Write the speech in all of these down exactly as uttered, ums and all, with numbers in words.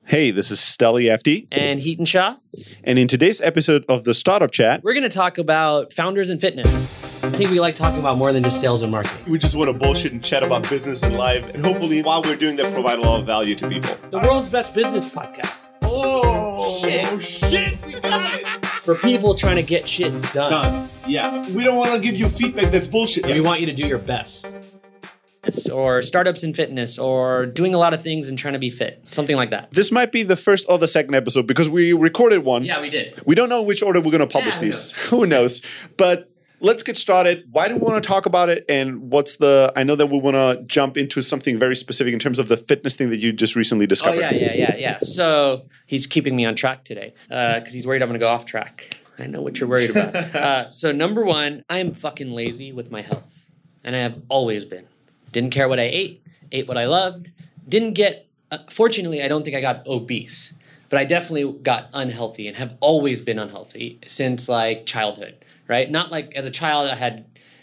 Hey, this is Stelly F D. And Heaton Shaw. And in today's episode of the Startup Chat, we're going to talk about founders in fitness. I think we like talking about more than just sales and marketing. We just want to bullshit and chat about business and life. And hopefully, while we're doing that, provide a lot of value to people. The world's best business podcast. Oh, shit. shit. We got it. For people trying to get shit done. Done. Yeah. We don't want to give you feedback that's bullshit. We want you to do your best. Or startups in fitness, or doing a lot of things and trying to be fit. Something like that. This might be the first or the second episode because we recorded one. Yeah, we did. We don't know which order we're going to publish yeah, these. Who knows? But let's get started. Why do we want to talk about it? And what's the, I know that we want to jump into something very specific in terms of the fitness thing that you just recently discovered. Oh, yeah, yeah, yeah, yeah. So he's keeping me on track today because uh, he's worried I'm going to go off track. I know what you're worried about. uh, so number one, I am fucking lazy with my health. And I have always been. Didn't care what I ate, ate what I loved. Didn't get, uh, fortunately, I don't think I got obese. But I definitely got unhealthy and have always been unhealthy since like childhood, right? Not like as a child I had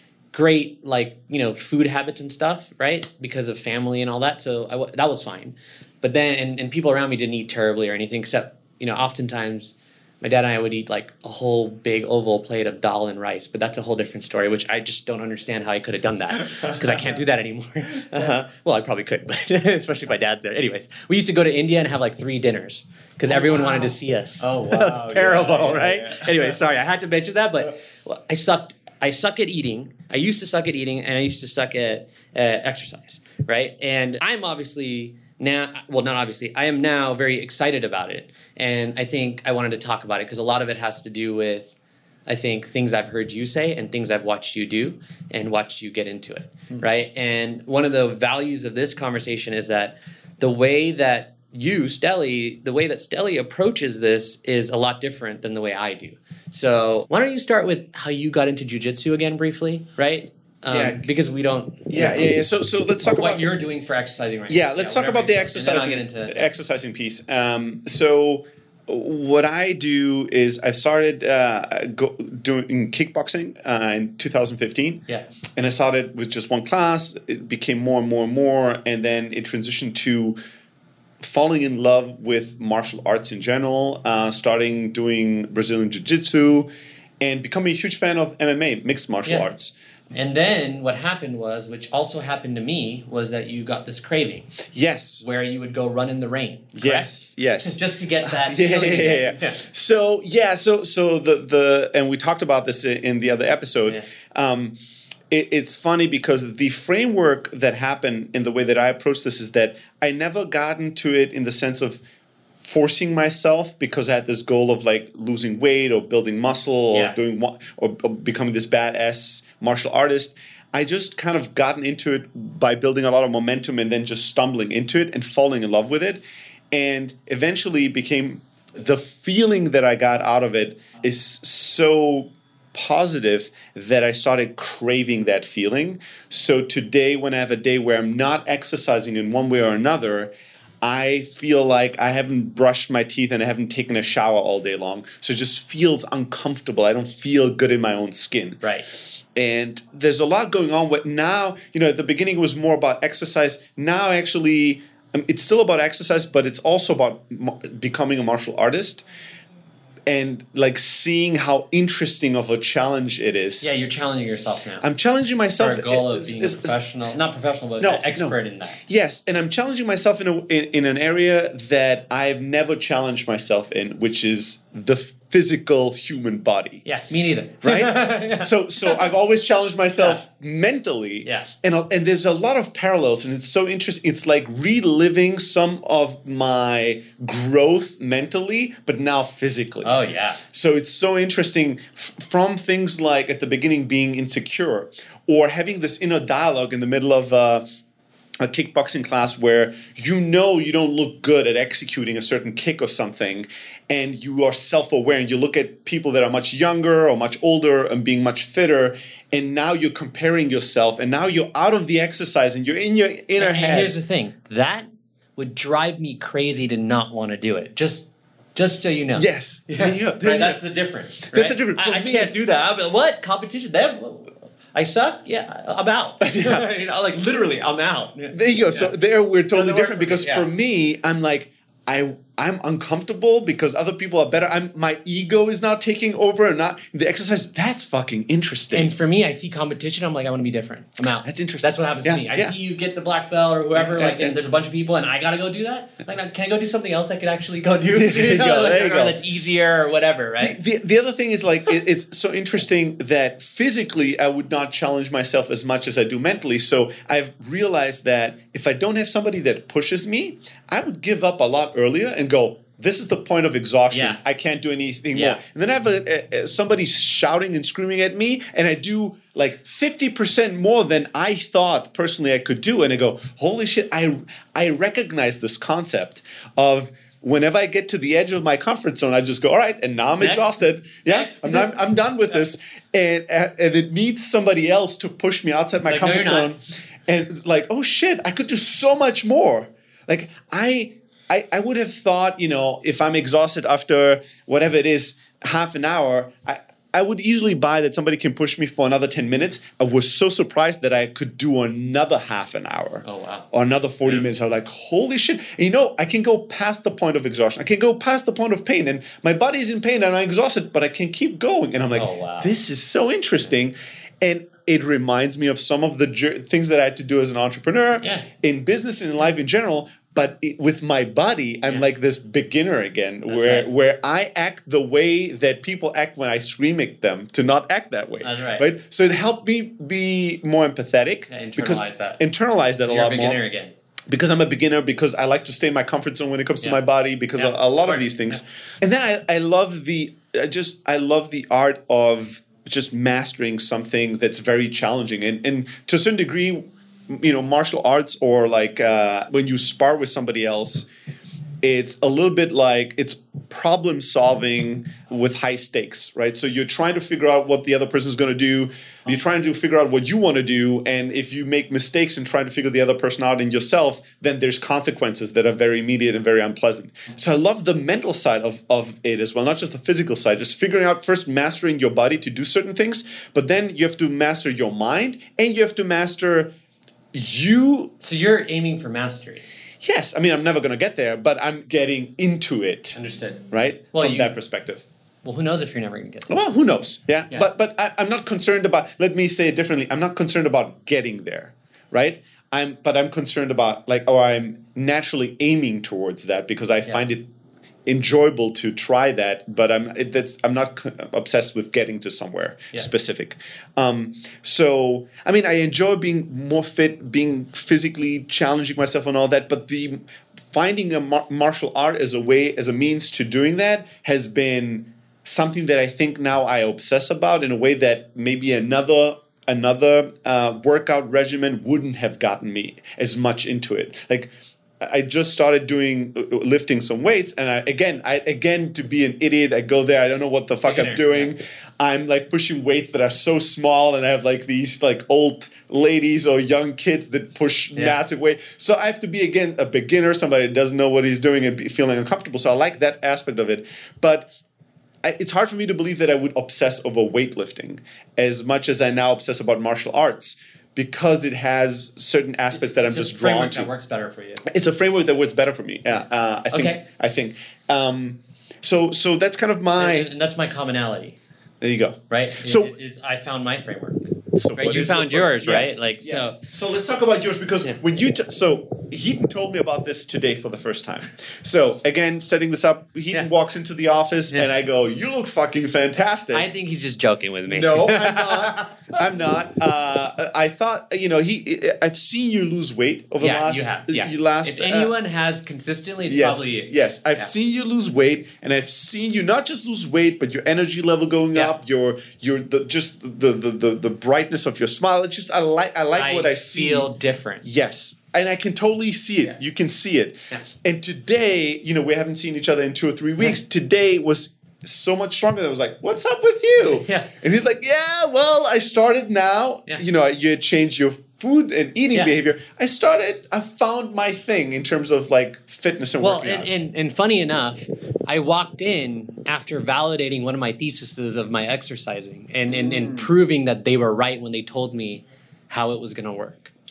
great like, you know, food habits and stuff, right? Because of family and all that. So I w- that was fine. But then, and, and people around me didn't eat terribly or anything except, you know, oftentimes my dad and I would eat like a whole big oval plate of dal and rice, but that's a whole different story, which I just don't understand how I could have done that because I can't do that anymore. Uh-huh. Well, I probably could, but especially if my dad's there. Anyways, we used to go to India and have like three dinners because oh, everyone wow. wanted to see us. Oh, wow. That was terrible, yeah, yeah, right? Yeah, yeah. Anyway, sorry, I had to mention that, but well, I sucked. I suck at eating. I used to suck at eating, and I used to suck at uh, exercise, right? And I'm obviously... Now, well, not obviously, I am now very excited about it. And I think I wanted to talk about it because a lot of it has to do with, I think, things I've heard you say and things I've watched you do and watched you get into it, mm-hmm. right? And one of the values of this conversation is that the way that you, Stelly, the way that Stelly approaches this is a lot different than the way I do. So why don't you start with how you got into jiu-jitsu again briefly, right? Um, yeah, because we don't. Yeah, yeah, yeah. So, so let's talk what about what you're doing for exercising right yeah, now. Let's yeah, talk about the exercising, into, exercising piece. Um, so, what I do is I started uh, go, doing kickboxing uh, in two thousand fifteen. Yeah, and I started with just one class. It became more and more and more, and then it transitioned to falling in love with martial arts in general. Uh, starting doing Brazilian jiu-jitsu, and becoming a huge fan of M M A, mixed martial yeah. arts. And then what happened was, which also happened to me, was that you got this craving. Yes. Where you would go run in the rain. Correct? Yes. Yes. Just to get that. yeah, yeah, yeah, yeah, yeah. So yeah, so so the the and we talked about this in, in the other episode. Yeah. Um, it, it's funny because the framework that happened in the way that I approach this is that I never got into it in the sense of forcing myself because I had this goal of like losing weight or building muscle or yeah. doing or, or becoming this badass martial artist. I just kind of gotten into it by building a lot of momentum and then just stumbling into it and falling in love with it. And eventually became the feeling that I got out of it is so positive that I started craving that feeling. So today when I have a day where I'm not exercising in one way or another, I feel like I haven't brushed my teeth and I haven't taken a shower all day long. So it just feels uncomfortable. I don't feel good in my own skin. Right. And there's a lot going on. But now, you know, at the beginning it was more about exercise. Now actually, um, it's still about exercise, but it's also about ma- becoming a martial artist. And like seeing how interesting of a challenge it is. Yeah, you're challenging yourself now. I'm challenging myself. For a goal of is, being is, a professional, not professional, but no, an expert no. in that. Yes, and I'm challenging myself in, a, in in an area that I've never challenged myself in, which is the physical human body. Yeah, me neither. Right? yeah. So so I've always challenged myself yeah. mentally. Yeah. And and there's a lot of parallels, and it's so interesting. It's like reliving some of my growth mentally, but now physically. Oh yeah. So it's so interesting f- from things like at the beginning being insecure or having this inner dialogue in the middle of uh, a kickboxing class where you know you don't look good at executing a certain kick or something, and you are self-aware and you look at people that are much younger or much older and being much fitter, and now you're comparing yourself, and now you're out of the exercise and you're in your inner and, head. And here's the thing. That would drive me crazy to not want to do it. Just just so you know. Yes. Yeah. yeah. Right, that's the difference. Right? That's the difference. I, I me, can't do that. I'm, what? Competition? Them? I suck? Yeah, I'm out. Yeah. you know, like literally, I'm out. There you go. Yeah. So there we're totally Doesn't different work for because me. Yeah. for me, I'm like, I I'm uncomfortable because other people are better. I'm my ego is now taking over and not the exercise. That's fucking interesting. And for me, I see competition. I'm like, I want to be different. I'm out. That's interesting. That's what happens yeah, to me. I yeah. see you get the black belt or whoever, Yeah, like, yeah. and there's a bunch of people, and I gotta go do that. Like, can I go do something else I could actually go do? You There you know, go, like, there you or go. that's easier or whatever, right? The, the, the other thing is like it, it's so interesting that physically I would not challenge myself as much as I do mentally. So I've realized that if I don't have somebody that pushes me, I would give up a lot earlier and go, this is the point of exhaustion. Yeah. I can't do anything Yeah. more. And then I have a, a, somebody shouting and screaming at me, and I do like fifty percent more than I thought personally I could do. And I go, holy shit, I, I recognize this concept of whenever I get to the edge of my comfort zone, I just go, all right, and now I'm Next. exhausted. Yeah, Next. I'm, not, I'm done with this. And, and it needs somebody else to push me outside my Like, no, comfort you're zone. not. And it's like, oh shit, I could do so much more. Like I... I, I would have thought, you know, if I'm exhausted after whatever it is, half an hour, I, I would easily buy that somebody can push me for another ten minutes. I was so surprised that I could do another half an hour. Oh, wow. Or another forty Yeah. minutes. I was like, holy shit. And you know, I can go past the point of exhaustion. I can go past the point of pain. And my body's in pain and I'm exhausted, but I can keep going. And I'm like, Oh, wow. this is so interesting. And it reminds me of some of the jur- things that I had to do as an entrepreneur, Yeah. in business and in life in general. But it, with my body, I'm Yeah. like this beginner again, That's where right. where I act the way that people act when I scream at them to not act that way. That's right. Right. So it helped me be more empathetic. Yeah, internalize because, that. Internalize that a You're a lot beginner more. again. Because I'm a beginner, because I like to stay in my comfort zone when it comes to Yeah. my body, because Yeah, a, a lot of of these course. things. Yeah. And then I, I love the I just I love the art of just mastering something that's very challenging. And and to a certain degree, you know, martial arts or like uh, when you spar with somebody else, it's a little bit like it's problem solving with high stakes, right? So you're trying to figure out what the other person is going to do. You're trying to figure out what you want to do. And if you make mistakes and try to figure the other person out in yourself, then there's consequences that are very immediate and very unpleasant. So I love the mental side of, of it as well, not just the physical side, just figuring out first mastering your body to do certain things, but then you have to master your mind and you have to master you. So you're aiming for mastery. Yes, I mean, I'm never going to get there, but I'm getting into it, Understood. right? Well, From you- that perspective. Well, who knows if you're never going to get there? Well, who knows? Yeah, Yeah. but but I, I'm not concerned about. Let me say it differently. I'm not concerned about getting there, right? I'm, but I'm concerned about like, or I'm naturally aiming towards that because I find it enjoyable to try that. But I'm it, that's I'm not c- obsessed with getting to somewhere Yeah. specific. Um, so I mean, I enjoy being more fit, being physically challenging myself and all that. But the finding a mar- martial art as a way, as a means to doing that, has been something that I think now I obsess about in a way that maybe another another uh, workout regimen wouldn't have gotten me as much into it. Like I just started doing uh, lifting some weights, and I again, I again to be an idiot, I go there, I don't know what the fuck I'm Beginner, doing. yeah. I'm like pushing weights that are so small, and I have like these like old ladies or young kids that push Yeah. massive weight. So I have to be again a beginner, somebody that doesn't know what he's doing and be feeling uncomfortable. So I like that aspect of it, but I, it's hard for me to believe that I would obsess over weightlifting as much as I now obsess about martial arts because it has certain aspects that I'm It's a just drawn framework to. that works better for you. It's a framework that works better for me. Yeah, uh, I think. Okay. I think. Um, so so that's kind of my. And, and that's my commonality, There you go. right? So- It- it is I found my framework. So Right, what you is found your- yours, right? Yes, Like, so- yes. So let's talk about yours because Yeah. when you t- so Heaton told me about this today for the first time. So again, setting this up, Heaton Yeah. walks into the office Yeah. and I go, "You look fucking fantastic." I think he's just joking with me. No, I'm not. I'm not. Uh, I thought you know he. I've seen you lose weight over yeah, the last. you have. Yeah. you last. if uh, anyone has consistently, it's yes, probably you. yes. I've Yeah. seen you lose weight, and I've seen you not just lose weight, but your energy level going Yeah. up. Your your the just the, the the the brightness of your smile. It's just I like I like what I see. feel different. Yes. And I can totally see it. Yeah. You can see it. Yeah. And today, you know, we haven't seen each other in two or three weeks. Today was so much stronger that I was like, what's up with you? Yeah. And he's like, yeah, well, I started now. Yeah. You know, you had changed your food and eating Yeah. behavior. I started, I found my thing in terms of like fitness and Well, working and, out. and, and funny enough, I walked in after validating one of my theses of my exercising and, and, and proving that they were right when they told me how it was going to work.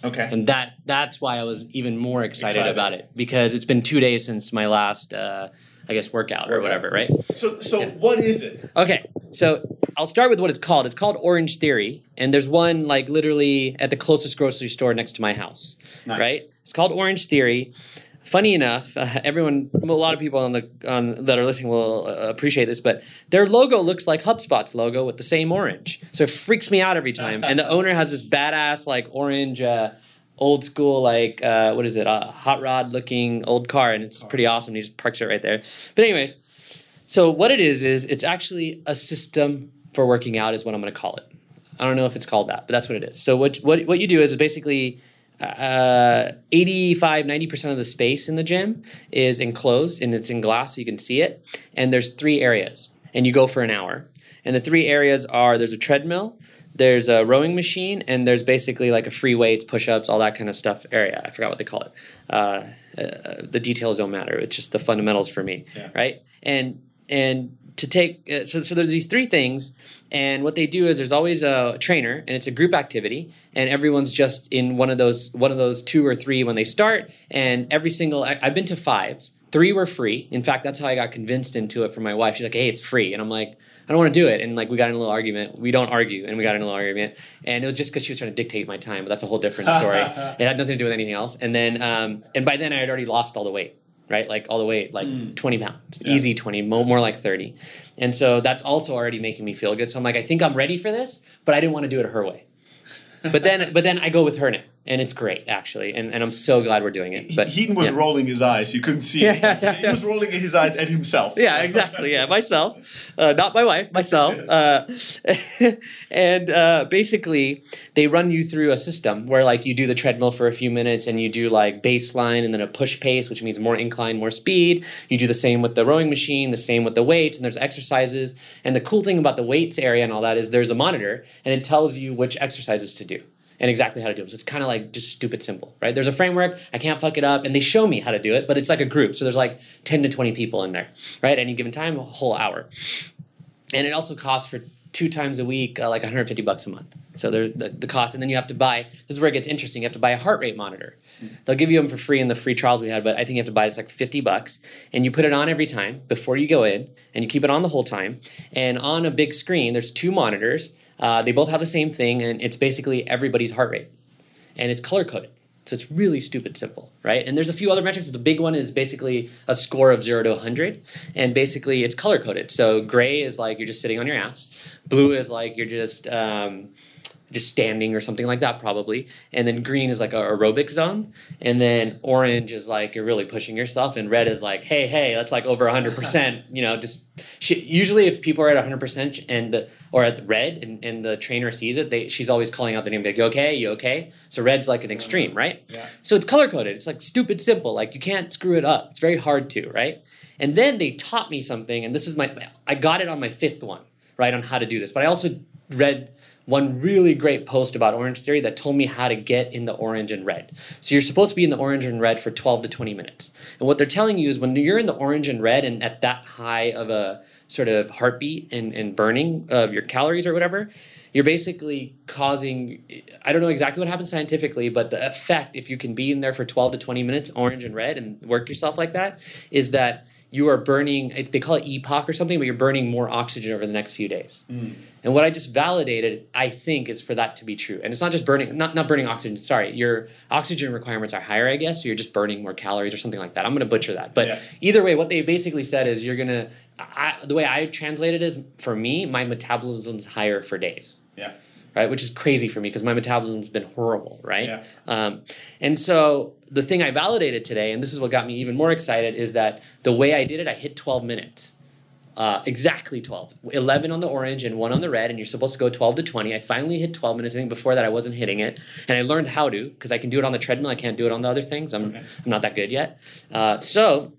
Okay. And that that's why I was even more excited, Excited. about it, because it's been two days since my last, uh, I guess, workout or whatever, right? So, so Yeah. what is it? Okay, so I'll start with what it's called. It's called Orange Theory, and there's one like literally at the closest grocery store next to my house, Nice. right? It's called Orange Theory. Funny enough, uh, everyone, a lot of people on the on, that are listening will uh, appreciate this, but their logo looks like HubSpot's logo with the same orange. So it freaks me out every time. And the owner has this badass like orange, uh, old school like uh, what is it, a hot rod looking old car, and it's pretty awesome. He just parks it right there. But anyways, so what it is is it's actually a system for working out, is what I'm going to call it. I don't know if it's called that, but that's what it is. So what what what you do is is basically. Uh, eighty-five, ninety percent of the space in the gym is enclosed, and it's in glass so you can see it. And there's three areas, and you go for an hour. And the three areas are, there's a treadmill, there's a rowing machine, and there's basically like a free weights, push-ups, all that kind of stuff area. I forgot what they call it. Uh, uh, the details don't matter. It's just the fundamentals for me, Yeah. right? And and to take uh, so so there's these three things, and what they do is there's always a trainer, and it's a group activity, and everyone's just in one of those one of those two or three when they start, and every single I, I've been to five. Three were free. In fact, that's how I got convinced into it from my wife. She's like, "Hey, it's free," and I'm like, "I don't want to do it." And like we got in a little argument. We don't argue, and we got in a little argument, and it was just because she was trying to dictate my time. But that's a whole different story. It had nothing to do with anything else. And then um, and by then I had already lost all the weight. Right, like all the way, like mm. twenty pounds, yeah. Easy twenty, more, more like thirty, and so that's also already making me feel good. So I'm like, I think I'm ready for this, but I didn't want to do it her way. But then, but then I go with her now, and it's great actually, and, and I'm so glad we're doing it. But Heaton was yeah. rolling his eyes; you couldn't see yeah, it. Yeah, yeah, he was rolling his eyes at himself. Yeah, exactly. Yeah, myself, uh, not my wife, myself. Uh, and uh, basically, they run you through a system where, like, you do the treadmill for a few minutes, and you do like baseline, and then a push pace, which means more incline, more speed. You do the same with the rowing machine, the same with the weights, and there's exercises. And the cool thing about the weights area and all that is there's a monitor, and it tells you which exercises to do. And exactly how to do it. So it's kind of like just stupid simple, right? There's a framework. I can't fuck it up. And they show me how to do it, but it's like a group. So there's like ten to twenty people in there, right? At any given time, a whole hour. And it also costs for two times a week, uh, like one hundred fifty bucks a month. So there's the, the cost. And then you have to buy, this is where it gets interesting. You have to buy a heart rate monitor. Mm-hmm. They'll give you them for free in the free trials we had, but I think you have to buy it's like fifty bucks. And you put it on every time before you go in, and you keep it on the whole time. And on a big screen, there's two monitors. Uh, they both have the same thing, and it's basically everybody's heart rate. And it's color-coded. So it's really stupid simple, right? And there's a few other metrics. The big one is basically a score of zero to one hundred. And basically, it's color-coded. So gray is like you're just sitting on your ass. Blue is like you're just... Um, just standing or something like that probably. And then green is like a aerobic zone. And then orange is like you're really pushing yourself. And red is like, hey, hey, that's like over one hundred percent. You know, just she, usually if people are at one hundred percent and the, or at the red and, and the trainer sees it, they, she's always calling out their name. Like, you okay? You okay? So red's like an extreme, right? Yeah. So it's color-coded. It's like stupid simple. Like you can't screw it up. It's very hard to, right? And then they taught me something. And this is my, I got it on my fifth one, right, on how to do this. But I also read one really great post about Orange Theory that told me how to get in the orange and red. So you're supposed to be in the orange and red for twelve to twenty minutes. And what they're telling you is when you're in the orange and red and at that high of a sort of heartbeat and, and burning of your calories or whatever, you're basically causing, I don't know exactly what happens scientifically, but the effect, if you can be in there for twelve to twenty minutes, orange and red, and work yourself like that, is that you are burning, they call it E P O C or something, but you're burning more oxygen over the next few days. Mm. And what I just validated, I think, is for that to be true. And it's not just burning, not, not burning oxygen, sorry, your oxygen requirements are higher, I guess, so you're just burning more calories or something like that. I'm going to butcher that. But yeah. Either way, what they basically said is you're going to, the way I translated it is, for me, my metabolism's higher for days. Yeah. Right, which is crazy for me because my metabolism's been horrible, right? Yeah. Um, and so the thing I validated today, and this is what got me even more excited, is that the way I did it, I hit twelve minutes. Uh, exactly twelve. eleven on the orange and one on the red, and you're supposed to go twelve to twenty. I finally hit twelve minutes. I think before that I wasn't hitting it. And I learned how to, because I can do it on the treadmill. I can't do it on the other things. I'm, okay. I'm not that good yet. Uh, so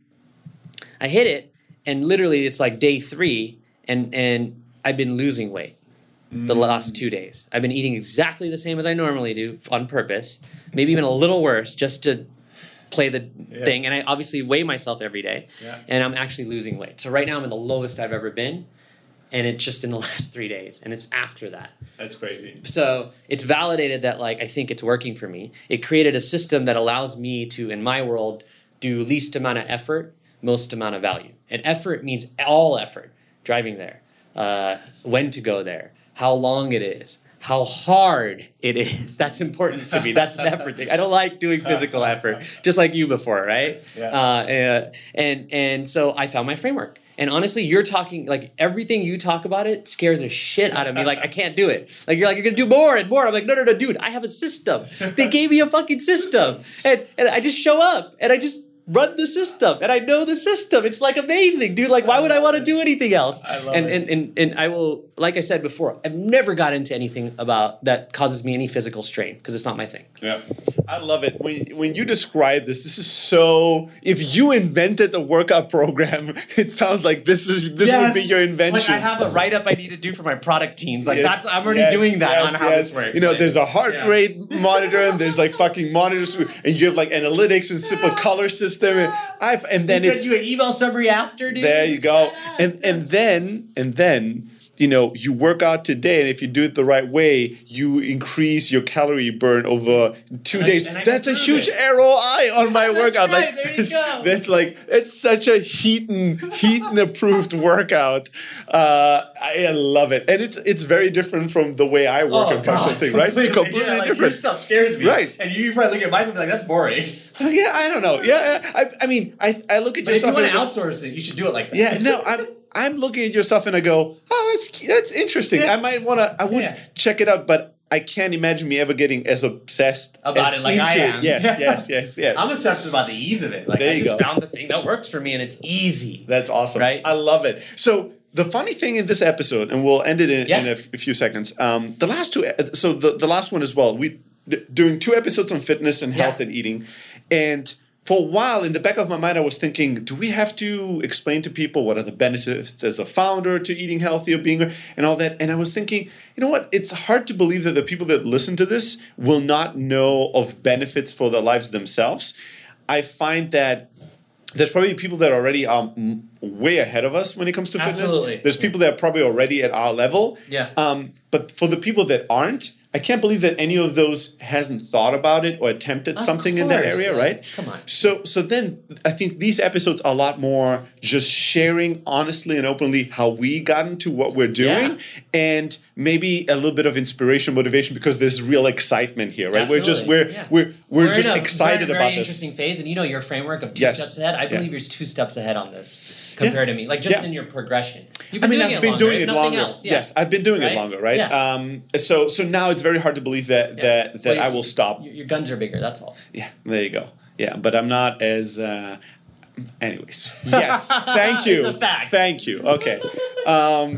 I hit it, and literally it's like day three, and, and I've been losing weight. The last two days. I've been eating exactly the same as I normally do on purpose, maybe even a little worse just to play the yeah. thing. And I obviously weigh myself every day, yeah. and I'm actually losing weight. So right now I'm at the lowest I've ever been. and it's just in the last three days, and it's after that. That's crazy. So it's validated that like I think it's working for me. It created a system that allows me to, in my world, do least amount of effort, most amount of value. And effort means all effort. Driving there, uh, when to go there, how long it is, how hard it is. That's important to me. That's an effort thing. I don't like doing physical effort, just like you before, right? Yeah. Uh, and and so I found my framework. And honestly, you're talking, like, everything you talk about it scares the shit out of me. Like, I can't do it. Like, you're like, you're going to do more and more. I'm like, no, no, no, dude, I have a system. They gave me a fucking system. And, and I just show up, and I just run the system. And I know the system. It's, like, amazing, dude. Like, why would I want to do anything else? I love and, it. And, and, and I will, like I said before, I've never got into anything about that causes me any physical strain, because it's not my thing. Yeah, I love it. When when you describe this, this is so. If you invented the workout program, it sounds like this is this would be your invention. Like I have a write up I need to do for my product teams. Like Yes, that's I'm already yes, doing that yes, on how yes. this works. You know, Like, there's a heart yeah. rate monitor, and there's like fucking monitors, and you have like analytics and simple color system. And I've and then They it's send you an email summary after, dude. there you It's go, badass. and and then and then. You know, you work out today, and if you do it the right way, you increase your calorie burn over two And I- days. and I That's a can prove huge it. R O I on my That's workout. right, Like there you that's, go. that's like it's such a Heaton Heaton approved workout. Uh, I love it, and it's it's very different from the way I work Oh, and function God. thing, right? It's Completely. completely Yeah, like, Your different. stuff scares me. Right. And you probably look at mine and be like, that's boring. Yeah, I don't know. Yeah, yeah. I, I mean, I I look at But if you yourself. want to and I go, outsource it, you should do it like that. yeah, no, I'm I'm looking at your stuff and I go, oh, that's that's interesting. Yeah. I might want to. I would Yeah. check it out, but I can't imagine me ever getting as obsessed About as it like I into am. Yes, yes, yes, yes. I'm obsessed about the ease of it. Like There I you just go. found the thing that works for me and it's easy. That's awesome. Right? I love it. So the funny thing in this episode, and we'll end it in, Yeah. in a, f- a few seconds. Um, the last two, so the, the last one as well. We d- doing two episodes on fitness and health Yeah. and eating, and for a while in the back of my mind, I was thinking, do we have to explain to people what are the benefits as a founder to eating healthy or being and all that? And I was thinking, you know what? It's hard to believe that the people that listen to this will not know of benefits for their lives themselves. I find that there's probably people that already are m- way ahead of us when it comes to Absolutely. fitness. There's people that are probably already at our level. Yeah. Um, but for the people that aren't, I can't believe that any of those hasn't thought about it or attempted Of something in that course, area, like, right? come on. So, so then I think these episodes are a lot more just sharing honestly and openly how we got into what we're doing, Yeah. and maybe a little bit of inspiration, motivation, because there's real excitement here, right? We're just we're Absolutely, yeah. we're we're, in just a excited very, about very this. interesting phase, and you know your framework of two Yes. steps ahead. I Yeah. believe you're two steps ahead on this compared to me. Like just Yeah. in your progression. You've I been mean, doing I've it been longer, doing if it nothing longer. else, yeah. Yes, I've been doing it Right? longer, right? Yeah. Um, so so now it's very hard to believe that Yeah. that that Well, I will stop. Your, your guns are bigger. That's all. Yeah, there you go. Yeah, but I'm not as. Uh, anyways, yes. Thank you. It's a fact. Thank you. Okay. Um,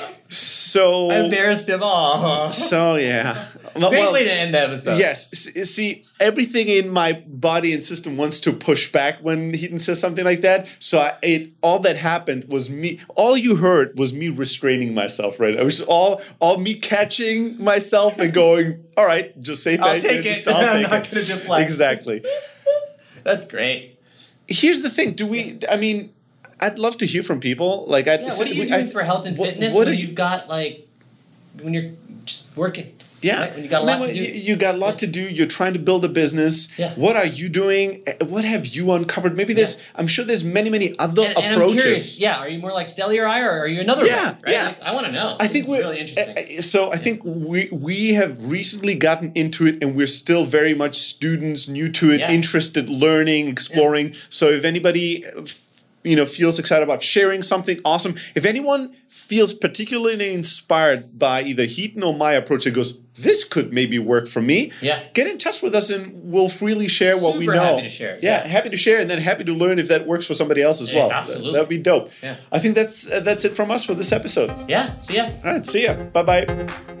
so. I embarrassed him all. So yeah. Well, Great well, way to end the episode. Yes. S- See, everything in my body and system wants to push back when Heaton says something like that. So I, it all that happened was me. All you heard was me restraining myself. Right. It was all all me catching myself and going, "All right, just say I'll thank take you. it. Just, I'll I'm take not it." gonna deflect. Exactly. That's great. Here's the thing. Do we? I mean, I'd love to hear from people. Like, I'd, Yeah, what are you I- doing for health and what- fitness what when are you- you've got like when you're just working? Yeah, right? When you got a I mean, lot to you- do. You got a lot to do. You're trying to build a business. Yeah. What are you doing? Eh, What have you uncovered? Maybe there's. Yeah. I'm sure there's many, many other And, and I'm approaches. curious, yeah, are you more like Stelly or I, or are you another Yeah, one? Right? yeah. Like, I want to know. I This think is we're really interesting. eh, eh, So I think we we have recently gotten into it, and we're still very much students, new to it, Yeah. interested, learning, exploring. So if anybody, eh, f- you know, feels excited about sharing something, awesome. If anyone feels particularly inspired by either Heaton or my approach, that goes, this could maybe work for me. Yeah. Get in touch with us, and we'll freely share what we Super know. happy to share, Yeah, yeah. happy to share, and then happy to learn if that works for somebody else as Yeah, well. absolutely. That would be dope. Yeah. I think that's uh, that's it from us for this episode. Yeah, see ya. All right, see ya. Bye bye.